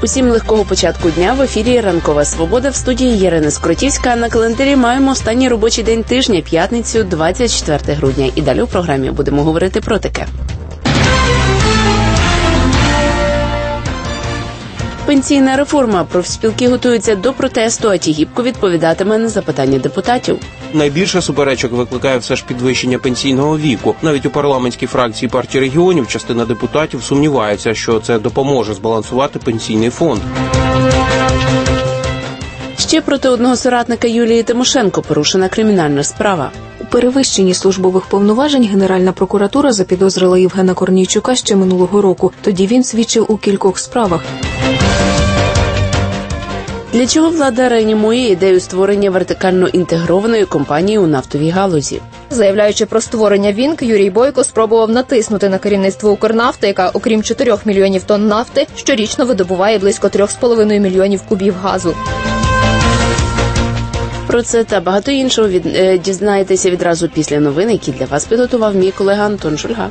Усім легкого початку дня. В ефірі «Ранкова Свобода», в студії Ірина Скрутівська. На календарі маємо останній робочий день тижня, п'ятницю, 24 грудня. І далі у програмі будемо говорити про таке. Пенсійна реформа. Профспілки готуються до протесту, а Тігіпко відповідатиме на запитання депутатів. Найбільше суперечок викликає все ж підвищення пенсійного віку. Навіть у парламентській фракції партії регіонів частина депутатів сумнівається, що це допоможе збалансувати пенсійний фонд. Ще проти одного соратника Юлії Тимошенко порушена кримінальна справа. У перевищенні службових повноважень Генеральна прокуратура запідозрила Євгена Корнійчука ще минулого року. Тоді він свідчив у кількох справах. Для чого влада реанімує ідею створення вертикально інтегрованої компанії у нафтовій галузі? Заявляючи про створення ВІНК, Юрій Бойко спробував натиснути на керівництво «Укрнафти», яка, окрім 4 мільйонів тонн нафти, щорічно видобуває близько 3,5 мільйонів кубів газу. Про це та багато іншого дізнаєтеся відразу після новин, які для вас підготував мій колега Антон Шульга.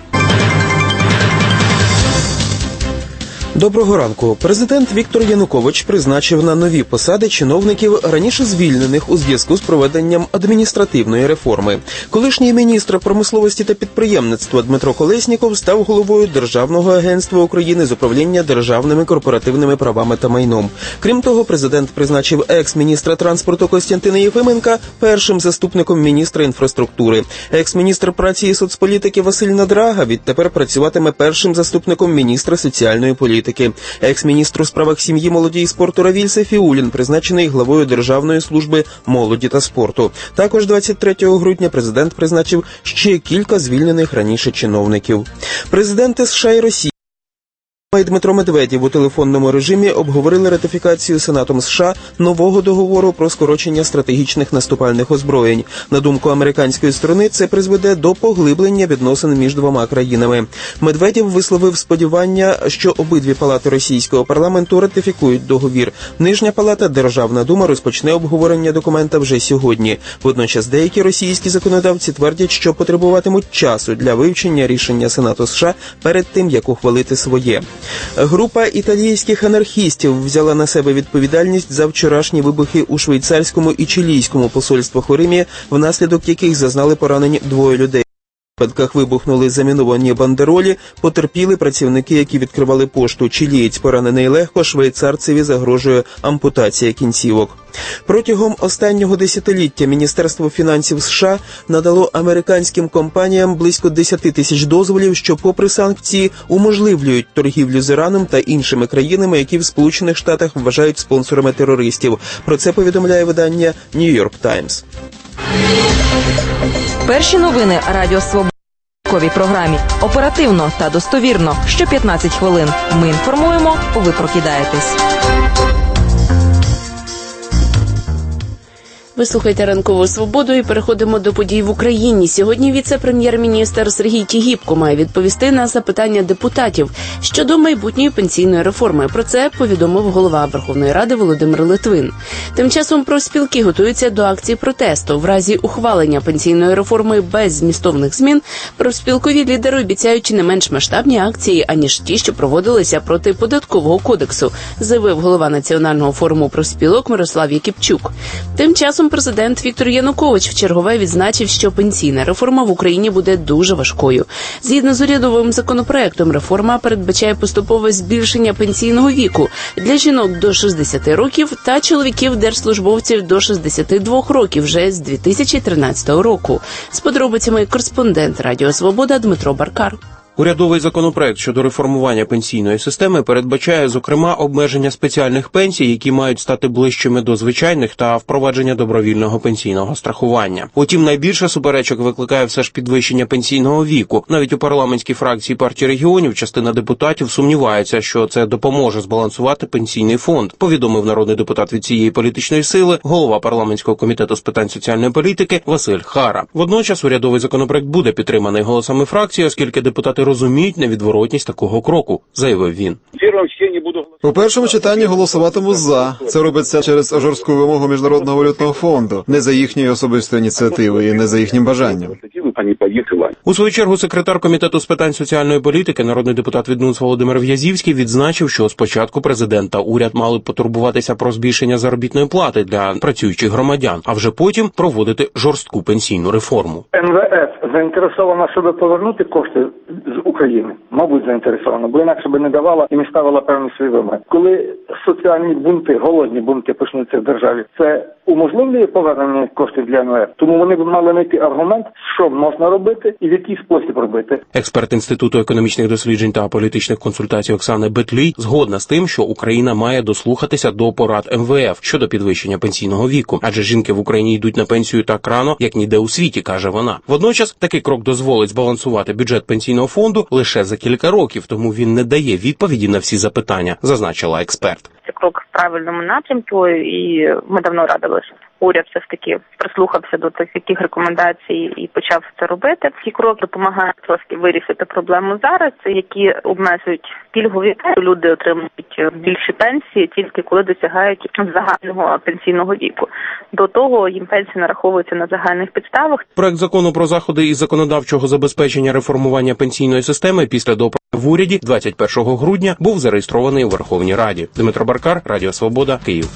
Доброго ранку. Президент Віктор Янукович призначив на нові посади чиновників, раніше звільнених у зв'язку з проведенням адміністративної реформи. Колишній міністр промисловості та підприємництва Дмитро Колєсніков став головою Державного агентства України з управління державними корпоративними правами та майном. Крім того, президент призначив екс-міністра транспорту Костянтина Єфименка першим заступником міністра інфраструктури. Екс-міністр праці і соцполітики Василь Надрага відтепер працюватиме першим заступником міністра соціальної політики. Екс-міністр у справах сім'ї, молоді і спорту Равіль Сафіуллін призначений главою Державної служби молоді та спорту. Також 23 грудня президент призначив ще кілька звільнених раніше чиновників. Президенти США і Росії і Дмитро Медведєв у телефонному режимі обговорили ратифікацію Сенатом США нового договору про скорочення стратегічних наступальних озброєнь. На думку американської сторони, це призведе до поглиблення відносин між двома країнами. Медведєв висловив сподівання, що обидві палати російського парламенту ратифікують договір. Нижня палата, Державна дума, розпочне обговорення документа вже сьогодні. Водночас деякі російські законодавці твердять, що потребуватимуть часу для вивчення рішення Сенату США перед тим, як ухвалити своє. Група італійських анархістів взяла на себе відповідальність за вчорашні вибухи у швейцарському і чилійському посольствах у Римі, внаслідок яких зазнали поранень 2 людей. У випадках вибухнули заміновані бандеролі, потерпіли працівники, які відкривали пошту. Чилієць поранений легко, швейцарцеві загрожує ампутація кінцівок. Протягом останнього десятиліття Міністерство фінансів США надало американським компаніям близько 10 тисяч дозволів, що попри санкції уможливлюють торгівлю з Іраном та іншими країнами, які в Сполучених Штатах вважають спонсорами терористів. Про це повідомляє видання New York Times. Перші новини Радіо Свобода в програмі. Оперативно та достовірно. Що 15 хвилин. Ми інформуємо, ви прокидаєтесь. Ви слухаєте «Ранкову Свободу» і переходимо до подій в Україні. Сьогодні віце-прем'єр-міністр Сергій Тігіпко має відповісти на запитання депутатів щодо майбутньої пенсійної реформи. Про це повідомив голова Верховної Ради Володимир Литвин. Тим часом профспілки готуються до акції протесту. В разі ухвалення пенсійної реформи без змістовних змін профспілкові лідери обіцяють не менш масштабні акції, аніж ті, що проводилися проти Податкового кодексу, заявив голова Національного форуму профспілок Мирослав Якимчук. Тим часом президент Віктор Янукович вчергове відзначив, що пенсійна реформа в Україні буде дуже важкою. Згідно з урядовим законопроектом, реформа передбачає поступове збільшення пенсійного віку для жінок до 60 років та чоловіків-держслужбовців до 62 років вже з 2013 року. З подробицями кореспондент Радіо Свобода Дмитро Баркар. Урядовий законопроект щодо реформування пенсійної системи передбачає, зокрема, обмеження спеціальних пенсій, які мають стати ближчими до звичайних, та впровадження добровільного пенсійного страхування. Утім, найбільше суперечок викликає все ж підвищення пенсійного віку. Навіть у парламентській фракції партії регіонів частина депутатів сумнівається, що це допоможе збалансувати пенсійний фонд, повідомив народний депутат від цієї політичної сили, голова парламентського комітету з питань соціальної політики Василь Хара. Водночас урядовий законопроект буде підтриманий голосами фракції, оскільки депутати розуміють невідворотність такого кроку, заявив він. У першому читанні голосуватиму «за». Це робиться через жорстку вимогу Міжнародного валютного фонду, не за їхньою особистою ініціативою і не за їхнім бажанням. желание, по их желанию. У свою чергу секретар комітету з питань соціальної політики, народний депутат від НУНС Володимир В'язівський відзначив, що спочатку президент та уряд мали потурбуватися про збільшення заробітної плати для працюючих громадян, а вже потім проводити жорстку пенсійну реформу. МВФ заінтересована, щоб повернути кошти з України. Мабуть, заінтересована, бо інакше би не давала і не ставила певні свої вимоги. Коли соціальні бунти, голодні бунти почнуться в державі, це уможливлює повернення коштів для МВФ. Тому вони б мали знайти аргумент, що можна робити і в який спосіб робити. Експерт Інституту економічних досліджень та політичних консультацій Оксана Бетлій згодна з тим, що Україна має дослухатися до порад МВФ щодо підвищення пенсійного віку. Адже жінки в Україні йдуть на пенсію так рано, як ніде у світі, каже вона. Водночас, такий крок дозволить збалансувати бюджет пенсійного фонду лише за кілька років, тому він не дає відповіді на всі запитання, зазначила експерт. Це крок в правильному напрямку, і ми давно радили, що уряд все ж таки прислухався до таких рекомендацій і почав це робити. Ці кроки допомагають трошки вирішити проблему зараз, які обмежують пільгові. Люди отримують більші пенсії тільки коли досягають загального пенсійного віку. До того їм пенсії нараховуються на загальних підставах. Проект закону про заходи із законодавчого забезпечення реформування пенсійної системи після доопрацювання в уряді 21 грудня був зареєстрований у Верховній Раді. Дмитро Баркар, Радіо Свобода, Київ.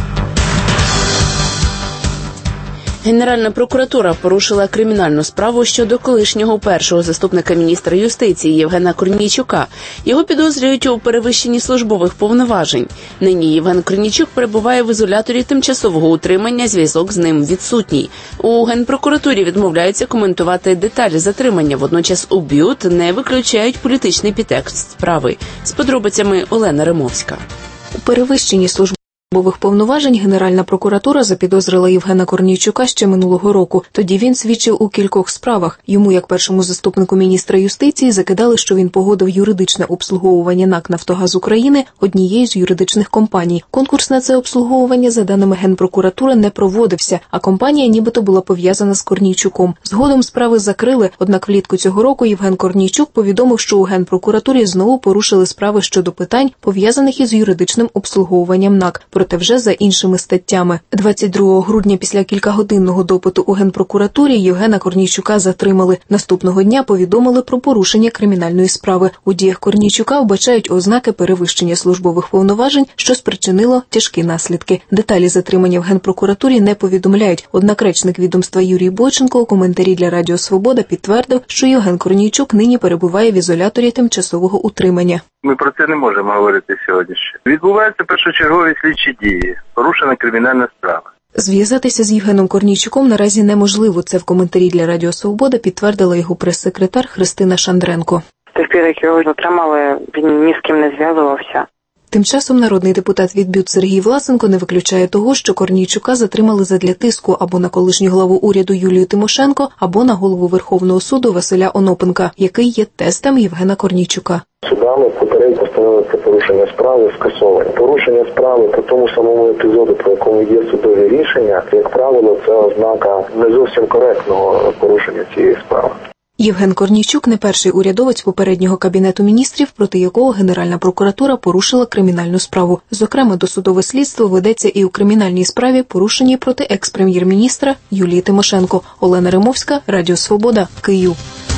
Генеральна прокуратура порушила кримінальну справу щодо колишнього першого заступника міністра юстиції Євгена Корнійчука. Його підозрюють у перевищенні службових повноважень. Нині Євген Корнійчук перебуває в ізоляторі тимчасового утримання, зв'язок з ним відсутній. У Генпрокуратурі відмовляються коментувати деталі затримання, водночас у БЮТ не виключають політичний підтекст справи. З подробицями Олена Римовська. У перевищенні службових повноважень Генеральна прокуратура запідозрила Євгена Корнійчука ще минулого року. Тоді він свідчив у кількох справах. Йому, як першому заступнику міністра юстиції, закидали, що він погодив юридичне обслуговування НАК «Нафтогаз України» однією з юридичних компаній. Конкурс на це обслуговування, за даними Генпрокуратури, не проводився, а компанія нібито була пов'язана з Корнійчуком. Згодом справи закрили, однак влітку цього року Євген Корнійчук повідомив, що у Генпрокуратурі знову порушили справи щодо питань, пов'язаних із юридичним обслуговуванням НАК. Проте вже за іншими статтями. 22 грудня після кількагодинного допиту у Генпрокуратурі Євгена Корнійчука затримали. Наступного дня повідомили про порушення кримінальної справи. У діях Корнійчука вбачають ознаки перевищення службових повноважень, що спричинило тяжкі наслідки. Деталі затримання в Генпрокуратурі не повідомляють. Однак речник відомства Юрій Бойченко у коментарі для Радіо Свобода підтвердив, що Євген Корнійчук нині перебуває в ізоляторі тимчасового утримання. Ми про це не можемо говорити сьогодні ще. Відбуваються першочергові слідчі дії. Порушена кримінальна справа. Зв'язатися з Євгеном Корнійчуком наразі неможливо. Це в коментарі для Радіо Свобода підтвердила його прес-секретар Христина Шандренко. З тих пір, як його затримали, він ні з ким не зв'язувався. Тим часом народний депутат від БЮТ Сергій Власенко не виключає того, що Корнійчука затримали задля тиску або на колишню главу уряду Юлію Тимошенко, або на голову Верховного суду Василя Онопенка, який є тестем Євгена Корнійчука. Судами попередньо постановили про порушення справи скасовані. Порушення справи по тому самому епізоду, про якому є судове рішення, як правило, це ознака не зовсім коректного порушення цієї справи. Євген Корнійчук не перший урядовець попереднього Кабінету міністрів, проти якого Генеральна прокуратура порушила кримінальну справу. Зокрема, досудове слідство ведеться і у кримінальній справі, порушеній проти екс-прем'єр-міністра Юлії Тимошенко. Олена Римовська, Радіо Свобода, Київ.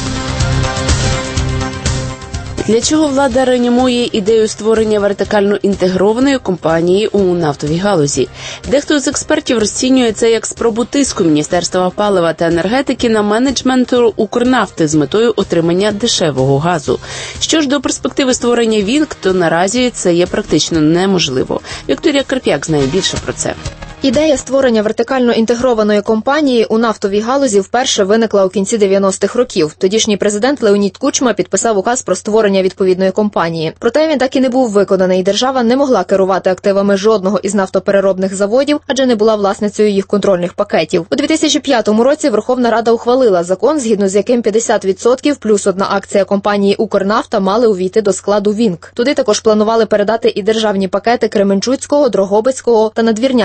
Для чого влада реанімує ідею створення вертикально інтегрованої компанії у нафтовій галузі? Дехто з експертів розцінює це як спробу тиску Міністерства палива та енергетики на менеджмент Укрнафти з метою отримання дешевого газу. Що ж до перспективи створення ВІНК, то наразі це є практично неможливо. Вікторія Карп'як знає більше про це. Ідея створення вертикально інтегрованої компанії у нафтовій галузі вперше виникла у кінці 90-х років. Тодішній президент Леонід Кучма підписав указ про створення відповідної компанії. Проте він так і не був виконаний. Держава не могла керувати активами жодного із нафтопереробних заводів, адже не була власницею їх контрольних пакетів. У 2005 році Верховна Рада ухвалила закон, згідно з яким 50% плюс одна акція компанії «Укрнафта» мали увійти до складу ВІНК. Туди також планували передати і державні пакети Кременчуцького, Дрогобицького та Надвірнянського нафтопереробних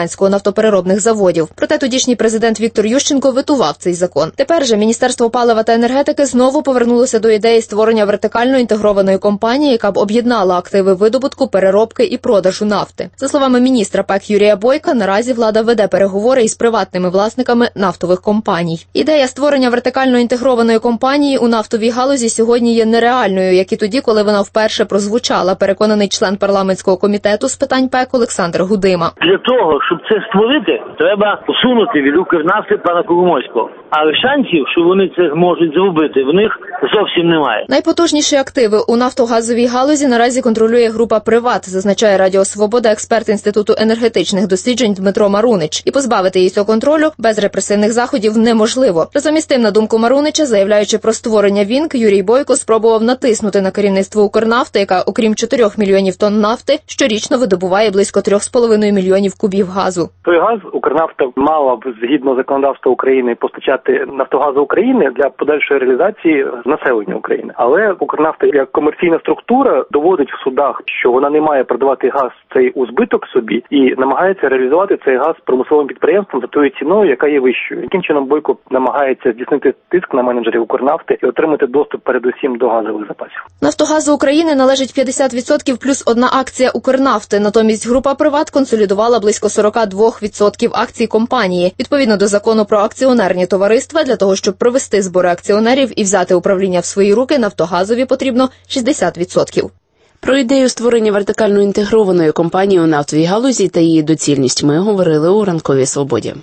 нафтопереробних заводів. Проте тодішній президент Віктор Ющенко ветував цей закон. Тепер же Міністерство палива та енергетики знову повернулося до ідеї створення вертикально інтегрованої компанії, яка б об'єднала активи видобутку, переробки і продажу нафти. За словами міністра ПЕК Юрія Бойка, наразі влада веде переговори із приватними власниками нафтових компаній. Ідея створення вертикально інтегрованої компанії у нафтовій галузі сьогодні є нереальною, як і тоді, коли вона вперше прозвучала, переконаний член парламентського комітету з питань ПЕК Олександр Гудима. Для того, щоб це створити, треба усунути від Укрнафти пана Коломойського. Але шансів, що вони це зможуть зробити, в них зовсім немає. Найпотужніші активи у нафтогазовій галузі наразі контролює група «Приват», зазначає Радіо Свобода експерт Інституту енергетичних досліджень Дмитро Марунич. І позбавити її цього контролю без репресивних заходів неможливо. Разом із тим, на думку Марунича, заявляючи про створення ВІНК, Юрій Бойко спробував натиснути на керівництво Укрнафти, яка, окрім 4 мільйонів тонн нафти, щорічно видобуває близько 3,5 мільйонів кубів газу. Той газ Укрнафта мала б, згідно законодавства України, постачати Нафтогазу України для подальшої реалізації населення України. Але Укрнафта як комерційна структура доводить в судах, що вона не має продавати газ цей у збиток собі і намагається реалізувати цей газ промисловим підприємством за тою ціною, яка є вищою. Яким чином Бойко намагається здійснити тиск на менеджерів Укрнафти і отримати доступ передусім до газових запасів. Нафтогазу України належить 50% плюс одна акція Укрнафти. Натомість група «Приват» консолідувала близько 42% акцій компанії. Відповідно до закону про акціонерні товариства, для того, щоб провести збори акціонерів і взяти управління в свої руки, Нафтогазові потрібно 60%. Про ідею створення вертикально інтегрованої компанії у нафтовій галузі та її доцільність ми говорили у «Ранковій свободі».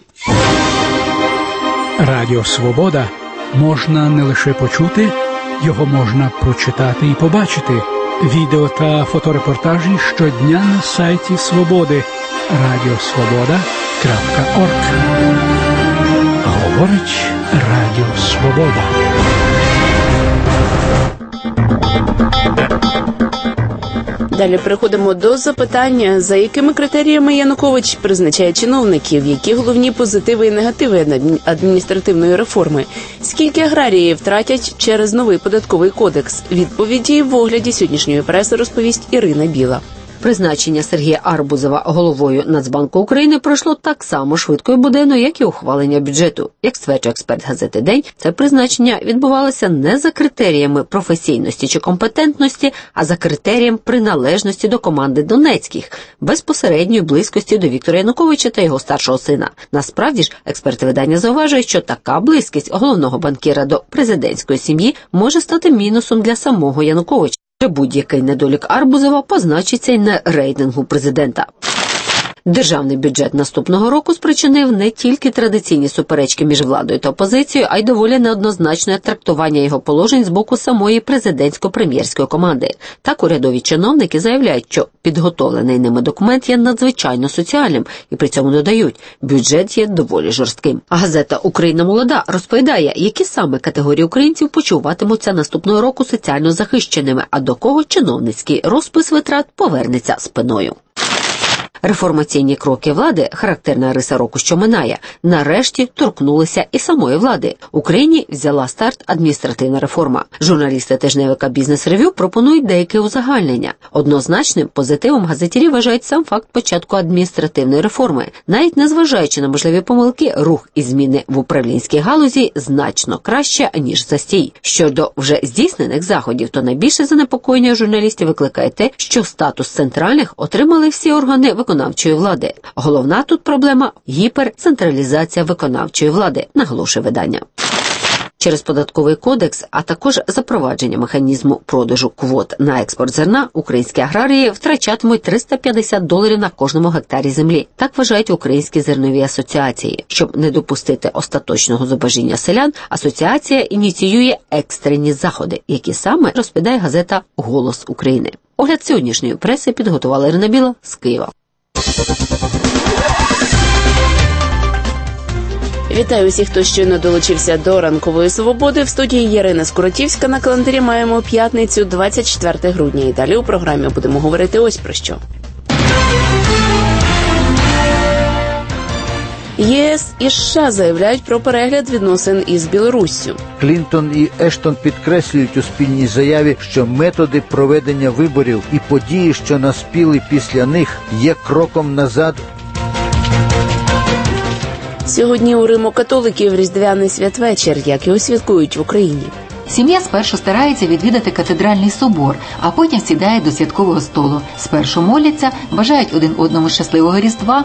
Радіо «Свобода» можна не лише почути, його можна прочитати і побачити. Відео та фоторепортажі щодня на сайті «Свободи» radiosvoboda.org. Говорить Радіо Свобода. Далі переходимо до запитання, за якими критеріями Янукович призначає чиновників, які головні позитиви і негативи адміністративної реформи, скільки аграріїв втратять через новий податковий кодекс. Відповіді в огляді сьогоднішньої преси розповість Ірина Біла. Призначення Сергія Арбузова головою Нацбанку України пройшло так само швидко і буденно, як і ухвалення бюджету. Як стверджує експерт газети «День», це призначення відбувалося не за критеріями професійності чи компетентності, а за критерієм приналежності до команди Донецьких, безпосередньої близькості до Віктора Януковича та його старшого сина. Насправді ж, експерти видання зауважують, що така близькість головного банкіра до президентської сім'ї може стати мінусом для самого Януковича. Будь-який недолік Арбузова позначиться й на рейтингу президента. Державний бюджет наступного року спричинив не тільки традиційні суперечки між владою та опозицією, а й доволі неоднозначне трактування його положень з боку самої президентсько-прем'єрської команди. Так, урядові чиновники заявляють, що підготовлений ними документ є надзвичайно соціальним, і при цьому додають, бюджет є доволі жорстким. А газета «Україна молода» розповідає, які саме категорії українців почуватимуться наступного року соціально захищеними, а до кого чиновницький розпис витрат повернеться спиною. Реформаційні кроки влади, характерна риса року, що минає, нарешті торкнулися і самої влади. Україні взяла старт адміністративна реформа. Журналісти тижневика «Бізнес-рев'ю» пропонують деякі узагальнення. Однозначним позитивом газетярі вважають сам факт початку адміністративної реформи. Навіть незважаючи на можливі помилки, рух і зміни в управлінській галузі значно краще, ніж застій. Щодо вже здійснених заходів, то найбільше занепокоєння журналістів викликає те, що статус центральних отримали всі органи виконавчої влади. Головна тут проблема – гіперцентралізація виконавчої влади, наголошує видання. Через податковий кодекс, а також запровадження механізму продажу квот на експорт зерна, українські аграрії втрачатимуть $350 на кожному гектарі землі. Так вважають українські зернові асоціації. Щоб не допустити остаточного зубожіння селян, асоціація ініціює екстрені заходи, які саме розповідає газета «Голос України». Огляд сьогоднішньої преси підготувала Ірина Біла з Києва. Вітаю усіх, хто щойно долучився до «Ранкової свободи». В студії Ярина Скоротівська. На календарі маємо п'ятницю, 24 грудня. І далі у програмі будемо говорити ось про що. ЄС і США заявляють про перегляд відносин із Білоруссю. Клінтон і Ештон підкреслюють у спільній заяві, що методи проведення виборів і події, що наспіли після них, є кроком назад. Сьогодні у Римо-католиків різдвяний святвечір, як його святкують в Україні. Сім'я спершу старається відвідати катедральний собор, а потім сідає до святкового столу. Спершу моляться, бажають один одному щасливого Різдва.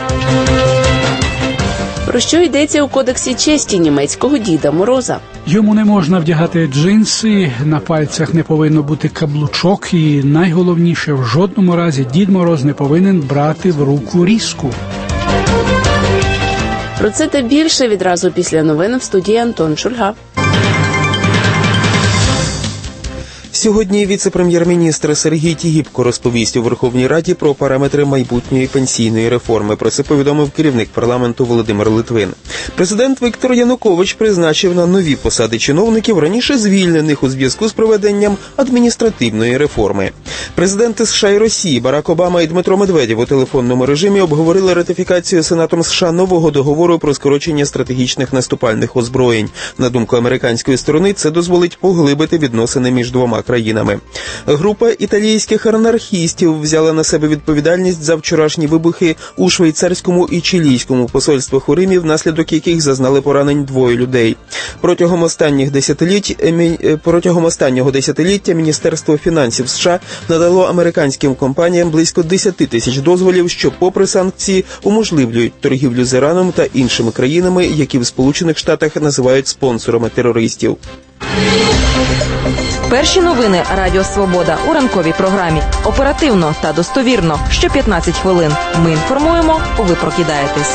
Про що йдеться у Кодексі честі німецького Діда Мороза? Йому не можна вдягати джинси, на пальцях не повинно бути каблучок і, найголовніше, в жодному разі Дід Мороз не повинен брати в руку різку. Про це та більше відразу після новин в студії Антон Шульга. Сьогодні віце-прем'єр-міністр Сергій Тігіпко розповість у Верховній Раді про параметри майбутньої пенсійної реформи. Про це повідомив керівник парламенту Володимир Литвин. Президент Віктор Янукович призначив на нові посади чиновників, раніше звільнених у зв'язку з проведенням адміністративної реформи. Президенти США і Росії Барак Обама і Дмитро Медведєв у телефонному режимі обговорили ратифікацію Сенатом США нового договору про скорочення стратегічних наступальних озброєнь. На думку американської сторони, це дозволить поглибити відносини між двома країнами. Група італійських анархістів взяла на себе відповідальність за вчорашні вибухи у швейцарському і чилійському посольствах у Римі, внаслідок яких зазнали поранень 2 людей. Протягом останнього десятиліття Міністерство фінансів США надало американським компаніям близько 10 тисяч дозволів, що, попри санкції, уможливлюють торгівлю з Іраном та іншими країнами, які в Сполучених Штатах називають спонсорами терористів. Перші новини Радіо Свобода у ранковій програмі. Оперативно та достовірно. Що 15 хвилин. Ми інформуємо, ви прокидаєтесь.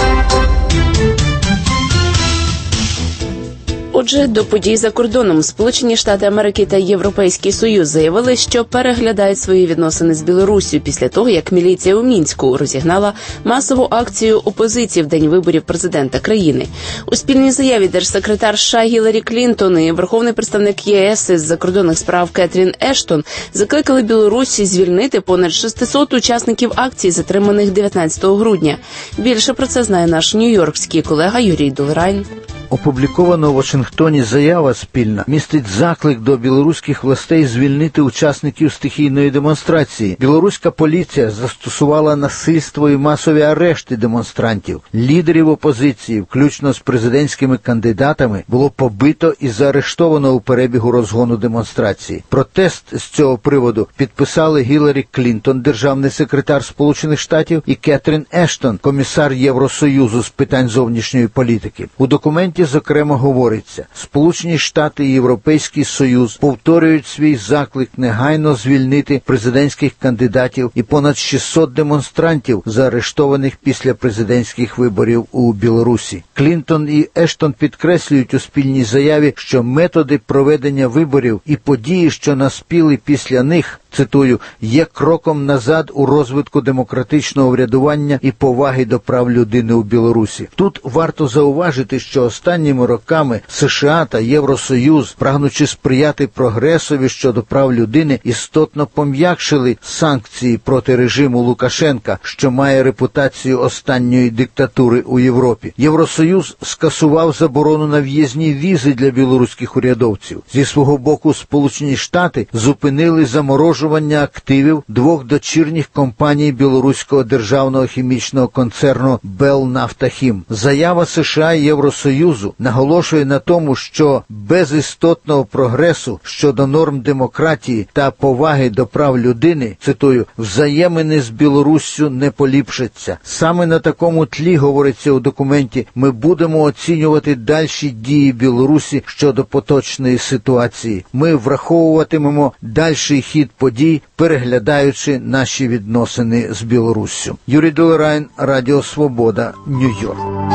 Отже, до подій за кордоном. Сполучені Штати Америки та Європейський Союз заявили, що переглядають свої відносини з Білоруссю після того, як міліція у Мінську розігнала масову акцію опозиції в день виборів президента країни. У спільній заяві держсекретар США Гіларі Клінтон і верховний представник ЄС із закордонних справ Кетрін Ештон закликали Білорусі звільнити понад 600 учасників акції, затриманих 19 грудня. Більше про це знає наш нью-йоркський колега Юрій Долрайн. Опублікована у Вашингтоні заява спільна містить заклик до білоруських властей звільнити учасників стихійної демонстрації. Білоруська поліція застосувала насильство і масові арешти демонстрантів. Лідерів опозиції, включно з президентськими кандидатами, було побито і заарештовано у перебігу розгону демонстрації. Протест з цього приводу підписали Гіларі Клінтон, державний секретар Сполучених Штатів, і Кетрін Ештон, комісар Євросоюзу з питань зовнішньої політики. У документі зокрема говориться, Сполучені Штати і Європейський Союз повторюють свій заклик негайно звільнити президентських кандидатів і понад 600 демонстрантів, заарештованих після президентських виборів у Білорусі. Клінтон і Ештон підкреслюють у спільній заяві, що методи проведення виборів і події, що наспіли після них, цитую, є кроком назад у розвитку демократичного врядування і поваги до прав людини у Білорусі. Тут варто зауважити, що останніми роками США та Євросоюз, прагнучи сприяти прогресові щодо прав людини, істотно пом'якшили санкції проти режиму Лукашенка, що має репутацію останньої диктатури у Європі. Євросоюз скасував заборону на в'їзні візи для білоруських урядовців. Зі свого боку, Сполучені Штати зупинили заморожування активів 2 дочірніх компаній білоруського державного хімічного концерну «Белнафтахім». Заява США і Євросоюзу наголошує на тому, що без істотного прогресу щодо норм демократії та поваги до прав людини, цитую, взаємини з Білоруссю не поліпшаться. Саме на такому тлі, говориться у документі, ми будемо оцінювати дальші дії Білорусі щодо поточної ситуації. Ми враховуватимемо дальший хід подій, переглядаючи наші відносини з Білоруссю. Юрій Долрайн, Радіо Свобода, Нью-Йорк.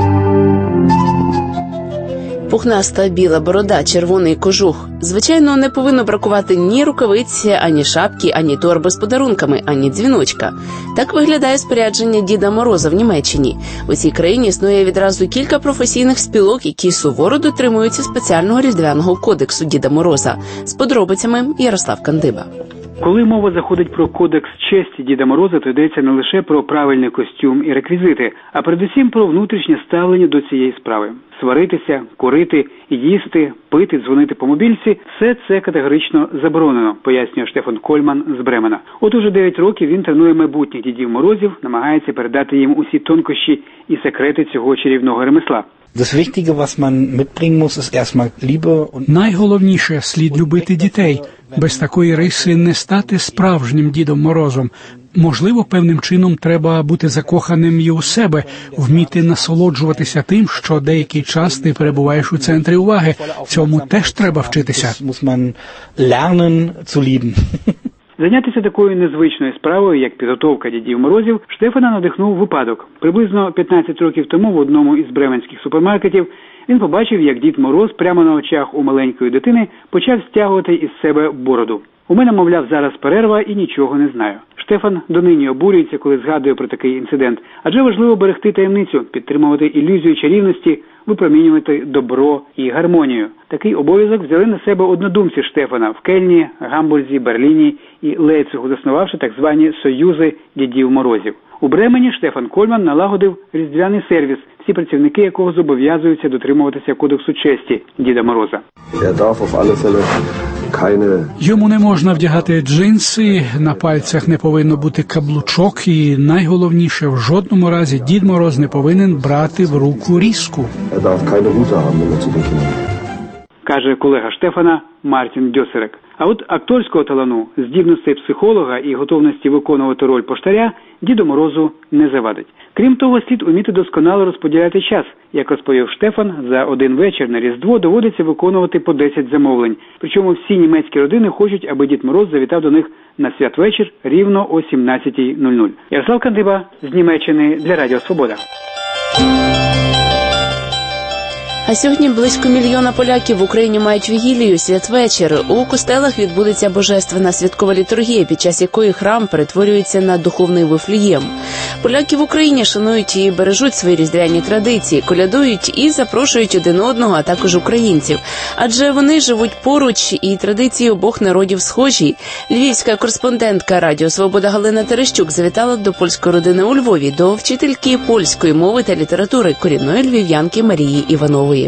Пухнаста біла борода, червоний кожух. Звичайно, не повинно бракувати ні рукавиці, ані шапки, ані торби з подарунками, ані дзвіночка. Так виглядає спорядження Діда Мороза в Німеччині. У цій країні існує відразу кілька професійних спілок, які суворо дотримуються спеціального різдвяного кодексу Діда Мороза. З подробицями Ярослав Кандиба. Коли мова заходить про кодекс честі Діда Мороза, то йдеться не лише про правильний костюм і реквізити, а передусім про внутрішнє ставлення до цієї справи. Сваритися, курити, їсти, пити, дзвонити по мобільці – все це категорично заборонено, пояснює Штефан Кольман з Бремена. От уже 9 років він тренує майбутніх Дідів Морозів, намагається передати їм усі тонкощі і секрети цього чарівного ремесла. Найголовніше – слід любити дітей. Без такої риси не стати справжнім Дідом Морозом. Можливо, певним чином треба бути закоханим і у себе, вміти насолоджуватися тим, що деякий час ти перебуваєш у центрі уваги. Цьому теж треба вчитися. Зайнятися такою незвичною справою, як підготовка Дідів Морозів, Штефана надихнув випадок. Приблизно 15 років тому в одному із бременських супермаркетів він побачив, як Дід Мороз прямо на очах у маленької дитини почав стягувати із себе бороду. У мене, мовляв, зараз перерва і нічого не знаю. Штефан донині обурюється, коли згадує про такий інцидент. Адже важливо берегти таємницю, підтримувати ілюзію чарівності, випромінювати добро і гармонію. Такий обов'язок взяли на себе однодумці Штефана в Кельні, Гамбурзі, Берліні і Лейпцигу, заснувавши так звані «Союзи Дідів Морозів». У Бремені Штефан Кольман налагодив різдвяний сервіс, всі працівники якого зобов'язуються дотримуватися кодексу честі Діда Мороза. Йому не можна вдягати джинси, на пальцях не повинно бути каблучок і, найголовніше, в жодному разі Дід Мороз не повинен брати в руку різку. Каже колега Штефана Мартін Дьосерек. А от акторського талану, здібностей психолога і готовності виконувати роль поштаря Діду Морозу не завадить. Крім того, слід уміти досконало розподіляти час. Як розповів Штефан, за один вечір на Різдво доводиться виконувати по 10 замовлень. Причому всі німецькі родини хочуть, аби Дід Мороз завітав до них на святвечір рівно о 17:00. Ярослав Кандиба з Німеччини для Радіо Свобода. А сьогодні близько 1 мільйона поляків в Україні мають вігілію, святвечір. У костелах відбудеться божественна святкова літургія, під час якої храм перетворюється на духовний Вифлеєм. Поляки в Україні шанують і бережуть свої різдвяні традиції, колядують і запрошують один одного, а також українців. Адже вони живуть поруч, і традиції обох народів схожі. Львівська кореспондентка Радіо Свобода Галина Терещук завітала до польської родини у Львові, до вчительки польської мови та літератури, корінної львів'янки Марії Іванової.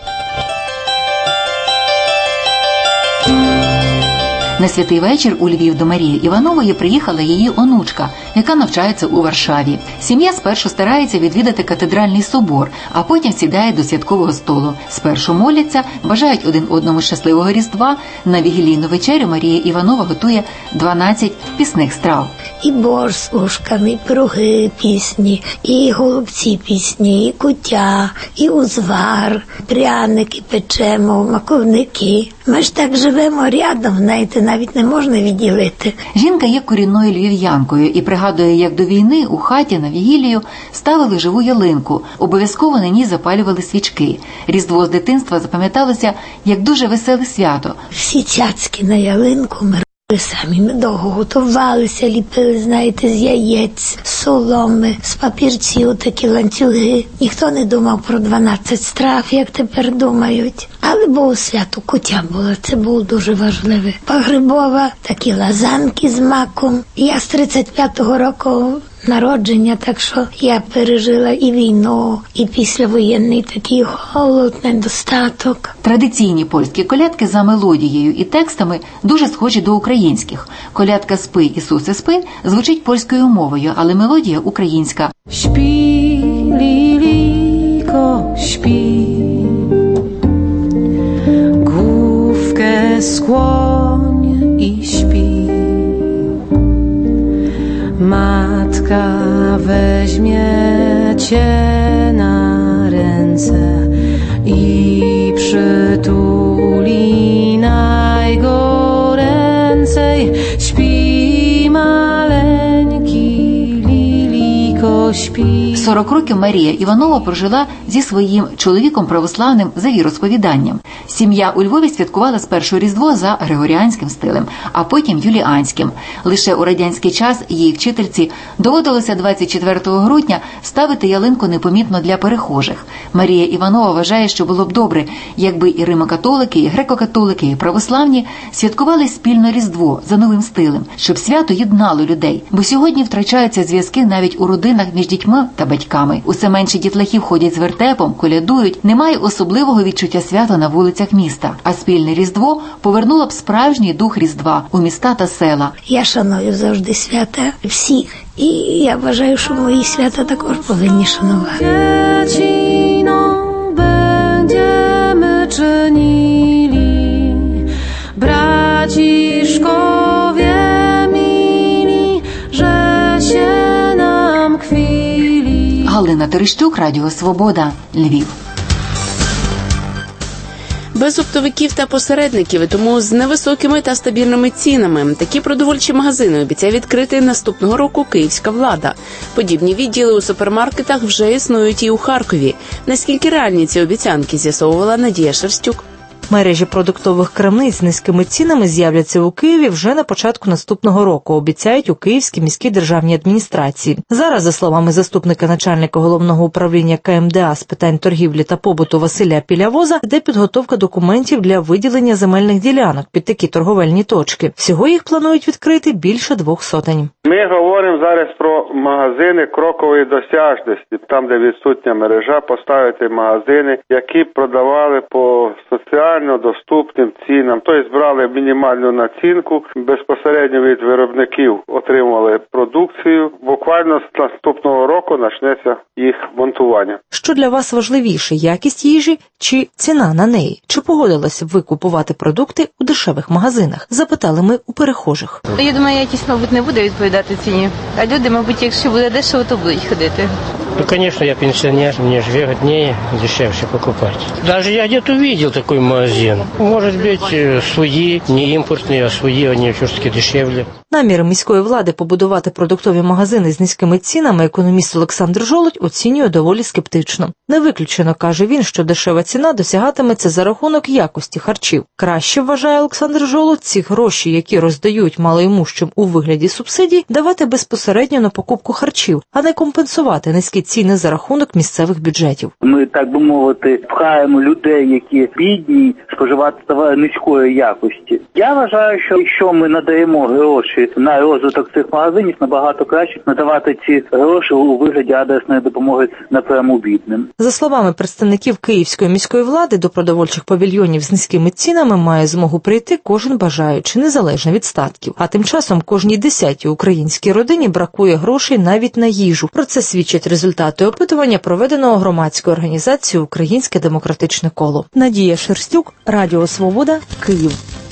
На святий вечір у Львів до Марії Іванової приїхала її онучка, яка навчається у Варшаві. Сім'я спершу старається відвідати катедральний собор, а потім сідає до святкового столу. Спершу моляться, бажають один одному щасливого Різдва. На вігілійну вечерю Марія Іванова готує 12 пісних страв. І борщ з ушками, і пироги пісні, і голубці пісні, і куття, і узвар, пряники печемо, маковники. Ми ж так живемо рядом, знаєте, навіть не можна відділити. Жінка є корінною львів'янкою і пригадує, як до війни у хаті на вігілію ставили живу ялинку. Обов'язково на ній запалювали свічки. Різдво з дитинства запам'яталося як дуже веселе свято. Всі цяцьки на ялинку ми самі. Ми довго готувалися, ліпили, знаєте, з яєць, з соломи, з папірців такі ланцюги. Ніхто не думав про 12 страв, як тепер думають. Але було свято, куття було, це було дуже важливе. Погребова, такі лазанки з маком. Я з 35-го року народження, так що я пережила і війну, і післявоєнний такий голод, недостаток. Традиційні польські колядки за мелодією і текстами дуже схожі до українських. Колядка «Спи, Ісусе, спи» звучить польською мовою, але мелодія українська. Śpi, liliko, śpi, główkę skłoń i śpi. Matka weźmie cię na ręce i przytuli najgoręcej. Śpi, maleńki liliko, śpi. 40 років Марія Іванова прожила зі своїм чоловіком православним за віросповіданням. Сім'я у Львові святкувала спершу Різдво за григоріанським стилем, а потім юліанським. Лише у радянський час її вчительці доводилося 24 грудня ставити ялинку непомітно для перехожих. Марія Іванова вважає, що було б добре, якби і римо-католики, і греко-католики, і православні святкували спільно Різдво за новим стилем, щоб свято єднало людей. Бо сьогодні втрачаються зв'язки навіть у родинах між дітьми та батьками. Усе менше дітлахів ходять з вертепом, колядують, немає особливого відчуття свята на вулицях міста. А спільне Різдво повернуло б справжній дух Різдва у міста та села. Я шаную завжди свята всіх. І я вважаю, що мої свята також повинні шанувати. Галина Терещук, Радіо Свобода, Львів. Без оптовиків та посередників, і тому з невисокими та стабільними цінами. Такі продовольчі магазини обіцяє відкрити наступного року київська влада. Подібні відділи у супермаркетах вже існують і у Харкові. Наскільки реальні ці обіцянки, з'ясовувала Надія Шерстюк. Мережі продуктових крамниць з низькими цінами з'являться у Києві вже на початку наступного року, обіцяють у Київській міській державній адміністрації. Зараз, за словами заступника начальника головного управління КМДА з питань торгівлі та побуту Василя Пілявоза, йде підготовка документів для виділення земельних ділянок під такі торговельні точки. Всього їх планують відкрити більше 200. Ми говоримо зараз про магазини крокової досяжності, там, де відсутня мережа, поставити магазини, які продавали по соціальним доступним цінам, тобто брали мінімальну націнку, безпосередньо від виробників отримували продукцію. Буквально з наступного року почнеться їх монтування. Що для вас важливіше, якість їжі чи ціна на неї? Чи погодилися б ви купувати продукти у дешевих магазинах? Запитали ми у перехожих. Я думаю, якість, мабуть, не буде відповідати ціні. А люди, мабуть, якщо буде дешево, то будуть ходити. Ну, конечно, я пенсионер, мне же выгоднее, дешевше покупать. Даже я где-то видел такой магазин. Может быть, свои, не импортные, а свои, они все-таки дешевле. Наміри міської влади побудувати продуктові магазини з низькими цінами економіст Олександр Жолудь оцінює доволі скептично. Не виключено, каже він, що дешева ціна досягатиметься за рахунок якості харчів. Краще, вважає Олександр Жолудь, ці гроші, які роздають малоімущим у вигляді субсидій, давати безпосередньо на покупку харчів, а не компенсувати низькі ціни за рахунок місцевих бюджетів. Ми, так би мовити, пхаємо людей, які бідні, споживати товари низької якості. Я вважаю, що якщо ми надаємо гроші на розвиток цих магазинів, набагато краще надавати ці гроші у вигляді адресної допомоги напряму бідним. За словами представників Київської міської влади, до продовольчих павільйонів з низькими цінами має змогу прийти кожен бажаючий, незалежно від статків. А тим часом кожній 10-й українській родині бракує грошей навіть на їжу. Про це свідчать результати опитування, проведеного громадською організацією «Українське демократичне коло». Надія Шерстюк, Радіо Свобода, Київ.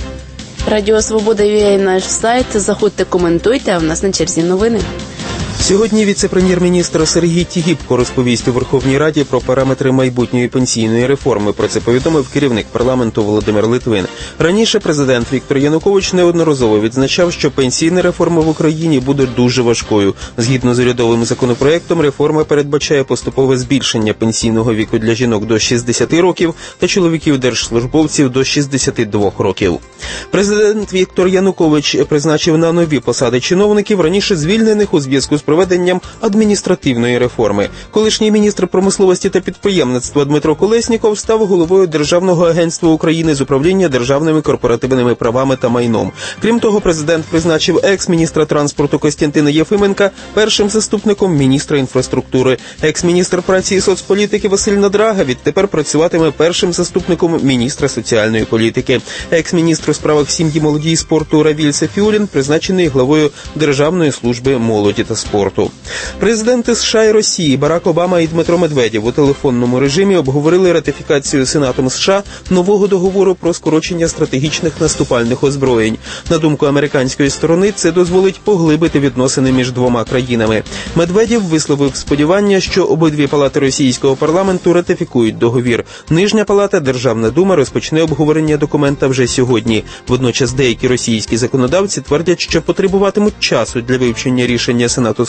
Радіо Свобода ЮА наш сайт. Заходьте, коментуйте, а в нас на черзі новини. Сьогодні віце-прем'єр-міністр Сергій Тігіпко розповість у Верховній Раді про параметри майбутньої пенсійної реформи. Про це повідомив керівник парламенту Володимир Литвин. Раніше президент Віктор Янукович неодноразово відзначав, що пенсійна реформа в Україні буде дуже важкою. Згідно з урядовим законопроектом, реформа передбачає поступове збільшення пенсійного віку для жінок до 60 років та чоловіків-держслужбовців до 62 років. Президент Віктор Янукович призначив на нові посади чиновників, раніше звільнених у зв'язку з проведенням адміністративної реформи. Колишній міністр промисловості та підприємництва Дмитро Колєсніков став головою Державного агентства України з управління державними корпоративними правами та майном. Крім того, президент призначив екс-міністра транспорту Костянтина Єфименка першим заступником міністра інфраструктури. Екс-міністр праці і соцполітики Василь Надрага відтепер працюватиме першим заступником міністра соціальної політики. Екс-міністр у справах сім'ї, молоді і спорту Равіль Сафіулін призначений главою Державної служби молоді та спорту. Президенти США і Росії Барак Обама і Дмитро Медведєв у телефонному режимі обговорили ратифікацію Сенатом США нового договору про скорочення стратегічних наступальних озброєнь. На думку американської сторони, це дозволить поглибити відносини між двома країнами. Медведєв висловив сподівання, що обидві палати російського парламенту ратифікують договір. Нижня палата, Державна дума, розпочне обговорення документа вже сьогодні. Водночас деякі російські законодавці твердять, що потребуватимуть часу для вивчення рішення Сенату США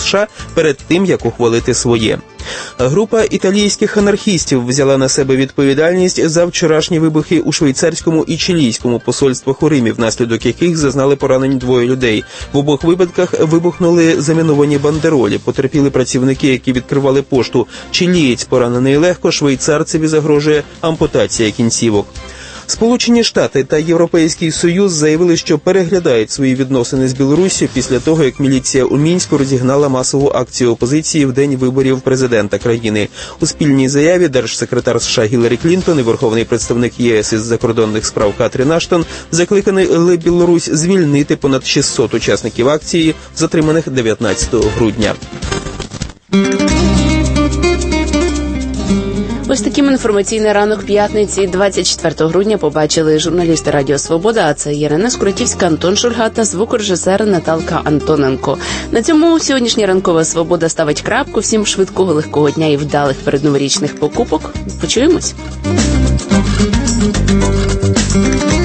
США перед тим, як ухвалити своє. Група італійських анархістів взяла на себе відповідальність за вчорашні вибухи у швейцарському і чилійському посольствах у Римі, внаслідок яких зазнали поранень 2 людей. В обох випадках вибухнули заміновані бандеролі, потерпіли працівники, які відкривали пошту. Чилієць поранений легко, швейцарцеві загрожує ампутація кінцівок. Сполучені Штати та Європейський Союз заявили, що переглядають свої відносини з Білоруссю після того, як міліція у Мінську розігнала масову акцію опозиції в день виборів президента країни. У спільній заяві держсекретар США Гіларі Клінтон і верховний представник ЄС із закордонних справ Катрін Аштон закликали Білорусь звільнити понад 600 учасників акції, затриманих 19 грудня. Ось таким інформаційний ранок п'ятниці 24 грудня побачили журналісти Радіо Свобода, а це Ірина Скуратівська, Антон Шульга та звукорежисер Наталка Антоненко. На цьому сьогоднішня ранкова Свобода ставить крапку. Всім швидкого, легкого дня і вдалих передноворічних покупок. Почуємось.